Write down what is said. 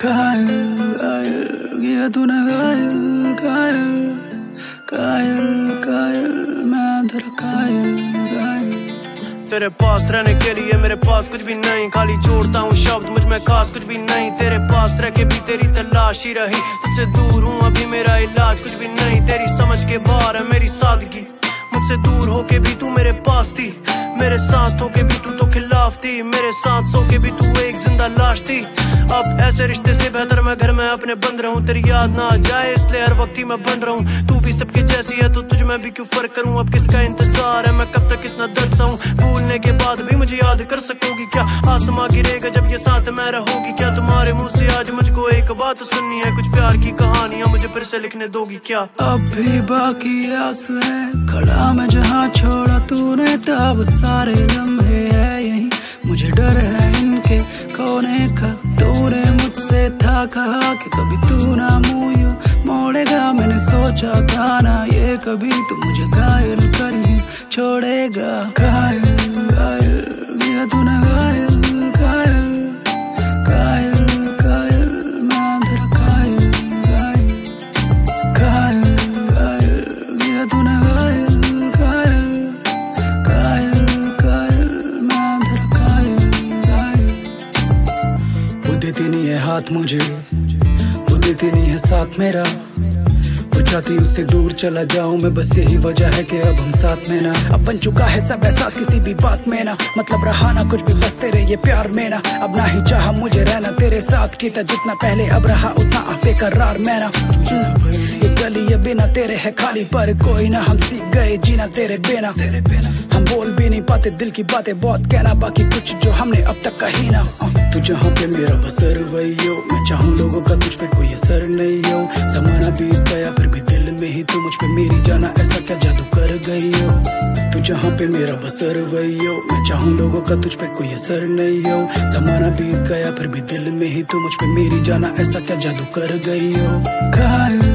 घायल घायल किया तूने घायल घायल घायल घायल मैं अंदर घायल घायल। तेरे पास रहने के लिए मेरे पास कुछ भी नहीं, खाली जोड़ता हूँ शब्द मुझ में खास कुछ भी नहीं। तेरे पास रह के भी तेरी तलाश ही रही, तुझसे दूर हूँ अभी मेरा इलाज कुछ भी नहीं। तेरी समझ के बाहर है मेरी सादगी, मुझसे दूर होके भी तू मेरे पास थी, मेरे साथ होके भी तू तो खिलाफ थी, मेरे साथ सो के भी तू एक जिंदा लाश थी। अब ऐसे रिश्ते से बेहतर मैं घर में अपने बंद रहूं, तेरी याद ना आ जाए इसलिए हर वक्त ही मैं बन रहूं। तू भी सबके जैसी है तो तुझ में भी क्यों फर्क करूं, अब किसका इंतजार है मैं कब तक इतना दर्द सहूं। भूलने के बाद भी मुझे याद कर सकोगी क्या, आसमां गिरेगा जब ये साथ में रहोगी क्या। तुम्हारे मुंह से आज मुझको एक बात सुननी है, कुछ प्यार की कहानियां मुझे फिर से लिखने दोगी क्या। अब भी बाकी आस है, खड़ा मैं जहाँ छोड़ा तूने तब सारे लम्हे है यही। मुझे डर है इनके खोने का, तूने मुझसे था कहा कि कभी तू ना मुँह यूं मोड़ेगा। मैंने सोचा था ना ये कभी तू मुझे घायल कर ही छोड़ेगा। घायल घायल किया तूने घायल घायल घायल घायल मैं अंदर घायल घायल घायल घायल किया तूने घायल घायल घायल घायल मैं अंदर घायल घायल। वो देती नहीं है हाथ मुझे, वो देती नहीं है साथ मेरा, वो चाहती उससे दूर चला जाऊं मैं, बस यही वजह है कि अब हम साथ में ना। अब बन चुका है सब एहसास किसी भी बात में ना, मतलब रहा ना कुछ भी बस तेरे ये प्यार में ना। अब ना ही चाहा मुझे रहना तेरे साथ की था जितना पहले, अब रहा उतना बेकरार मैं ना। ये गली ये बिना तेरे है खाली, पर कोई ना हम सीख गए जीना तेरे बिना। हम बोल भी नहीं पाते दिल की बातें, बहुत कहना बाकी कुछ जो हमने अब तक कही ना। तू जहाँ पे मेरा बसर वही हो, मैं चाहूँ लोगों का तुझ पे कोई असर नहीं हो। जमाना बीत गया फिर भी दिल में ही तू मुझ पे मेरी जाना, ऐसा क्या जादू कर गई हो। तू जहाँ पे मेरा बसर वही हो, मैं चाहूँ लोगों का तुझ पे कोई असर नहीं हो। जमाना बीत गया फिर भी दिल में ही तू मुझ पे मेरी जाना, ऐसा क्या जादू कर गई हो। घायल